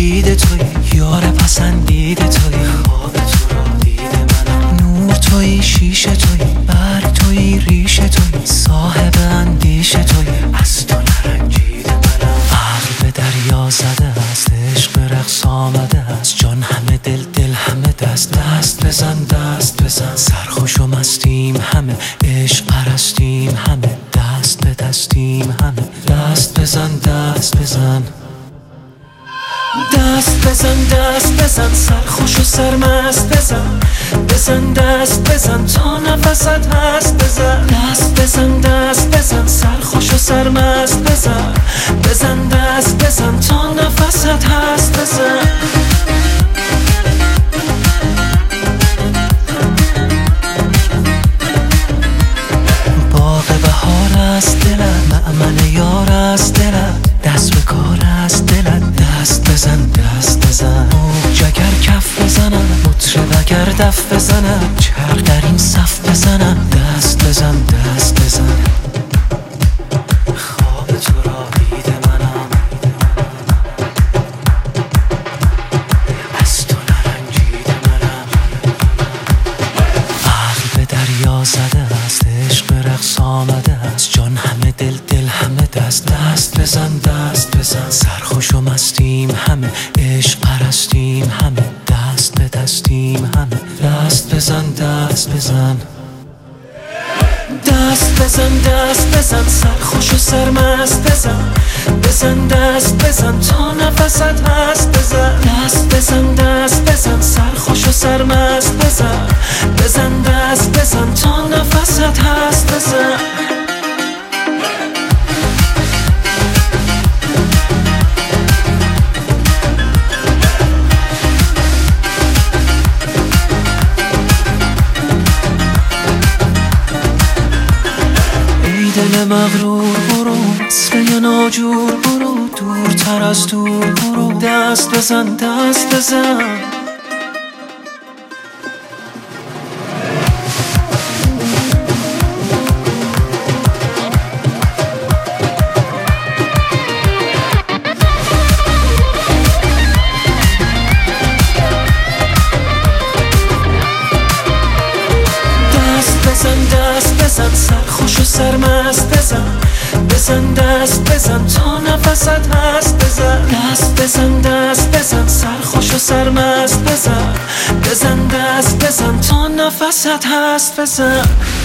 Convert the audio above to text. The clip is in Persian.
دید توی، یار پسندید توی، خواب تو را دید منم. نور توی، شیشه توی، برگ توی، ریشه توی، صاحب اندیشه توی، از تو نرنجید منم. عقل به دریا زده است، عشق به رقص آمده است، جان همه دل، دل همه دست. دست بزن، دست بزن، سرخوش و مستیم همه، عشق پرستیم همه، دست به دستیم همه. دست بزن، دست بزن، دست بزن، دست بزن، سرخوش و سرمست بزن. بزن دست بزن تا نفست هست، بزن دست بزن، دست بزن، سرخوش و سرمست بزن. بزن دست بزن تا نفست هست، بزن. باغ بهار است دلت، مأمن یار است دلت، دست به کار است دلت. دست بزن، دست بزن، موج اگر کف بزنم، مطرب اگر دف بزنم، چرخ در این صف بزنم. دست بزن، دست بزن، خواب تو را دید منم، از تو نرنجید منم. عقل به دریا زده است، عشق به رقص آمده است، جان همه دل، دل همه دست. دست بزن، دست بزن، سرخوش و مستیم همه، عشق پرستیم همه، دست به دستیم همه. دست بزن، دست بزن، دست بزن، دست بزن، سرخوش و سرمست بزن. بزن دست بزن تا نفست هست، بزن دست بزن، دست بزن، سرخوش و سرمست بزن. بزن دست بزن تا نفست هست، بزن. دل مغرور برو، وصله ناجور برو، دورتر از دور برو. دست بزن، دست بزن، دست بزن، سرخوش و سرمست بزن. بزن دست بزن تا نفست هست، بزن دست بزن، دست بزن، سرخوش و سرمست بزن. بزن دست بزن تا نفست هست، بزن.